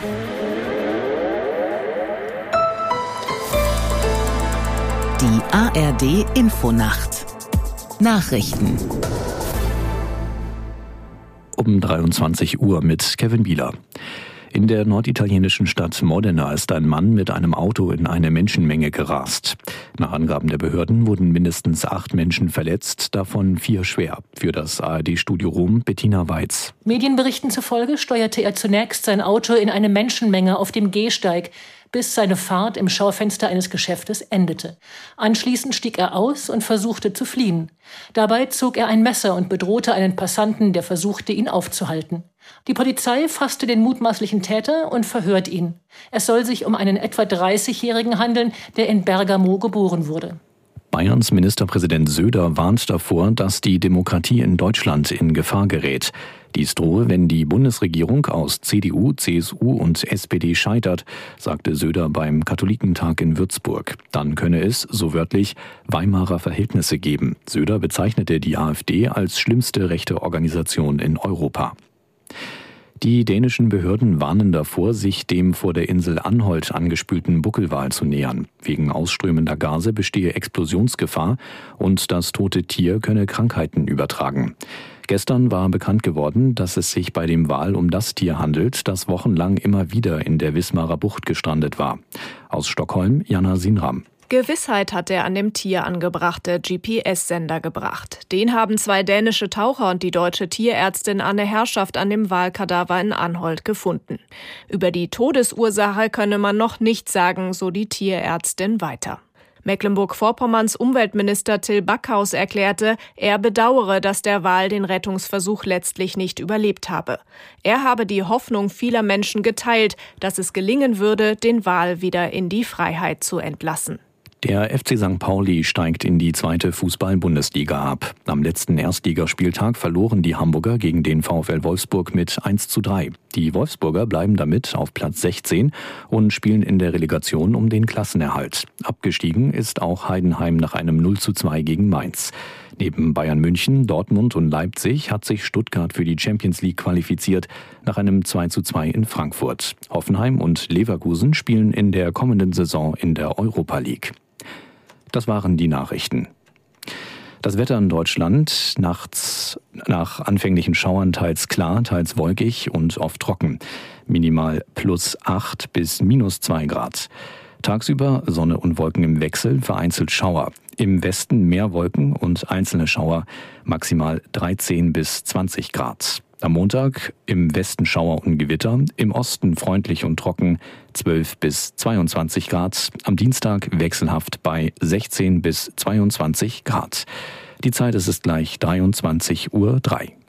Die ARD-Infonacht. Nachrichten. Um 23 Uhr mit Kevin Bieler. In der norditalienischen Stadt Modena ist ein Mann mit einem Auto in eine Menschenmenge gerast. Nach Angaben der Behörden wurden mindestens 8 Menschen verletzt, davon 4 schwer. Für das ARD-Studio Rom Bettina Weiz. Medienberichten zufolge steuerte er zunächst sein Auto in eine Menschenmenge auf dem Gehsteig, bis seine Fahrt im Schaufenster eines Geschäftes endete. Anschließend stieg er aus und versuchte zu fliehen. Dabei zog er ein Messer und bedrohte einen Passanten, der versuchte, ihn aufzuhalten. Die Polizei fasste den mutmaßlichen Täter und verhört ihn. Es soll sich um einen etwa 30-Jährigen handeln, der in Bergamo geboren wurde. Bayerns Ministerpräsident Söder warnt davor, dass die Demokratie in Deutschland in Gefahr gerät. Dies drohe, wenn die Bundesregierung aus CDU, CSU und SPD scheitert, sagte Söder beim Katholikentag in Würzburg. Dann könne es, so wörtlich, Weimarer Verhältnisse geben. Söder bezeichnete die AfD als schlimmste rechte Organisation in Europa. Die dänischen Behörden warnen davor, sich dem vor der Insel Anholt angespülten Buckelwal zu nähern. Wegen ausströmender Gase bestehe Explosionsgefahr und das tote Tier könne Krankheiten übertragen. Gestern war bekannt geworden, dass es sich bei dem Wal um das Tier handelt, das wochenlang immer wieder in der Wismarer Bucht gestrandet war. Aus Stockholm, Jana Sinram. Gewissheit hat der an dem Tier angebrachte GPS-Sender gebracht. Den haben 2 dänische Taucher und die deutsche Tierärztin Anne Herrschaft an dem Walkadaver in Anholt gefunden. Über die Todesursache könne man noch nichts sagen, so die Tierärztin weiter. Mecklenburg-Vorpommerns Umweltminister Till Backhaus erklärte, er bedauere, dass der Wal den Rettungsversuch letztlich nicht überlebt habe. Er habe die Hoffnung vieler Menschen geteilt, dass es gelingen würde, den Wal wieder in die Freiheit zu entlassen. Der FC St. Pauli steigt in die 2. Fußball-Bundesliga ab. Am letzten Erstligaspieltag verloren die Hamburger gegen den VfL Wolfsburg mit 1:3. Die Wolfsburger bleiben damit auf Platz 16 und spielen in der Relegation um den Klassenerhalt. Abgestiegen ist auch Heidenheim nach einem 0:2 gegen Mainz. Neben Bayern München, Dortmund und Leipzig hat sich Stuttgart für die Champions League qualifiziert, nach einem 2:2 in Frankfurt. Hoffenheim und Leverkusen spielen in der kommenden Saison in der Europa League. Das waren die Nachrichten. Das Wetter in Deutschland: nachts nach anfänglichen Schauern teils klar, teils wolkig und oft trocken. Minimal +8 bis -2 Grad. Tagsüber Sonne und Wolken im Wechsel, vereinzelt Schauer. Im Westen mehr Wolken und einzelne Schauer, maximal 13 bis 20 Grad. Am Montag im Westen Schauer und Gewitter, im Osten freundlich und trocken, 12 bis 22 Grad. Am Dienstag wechselhaft bei 16 bis 22 Grad. Die Zeit ist gleich 23:03 Uhr.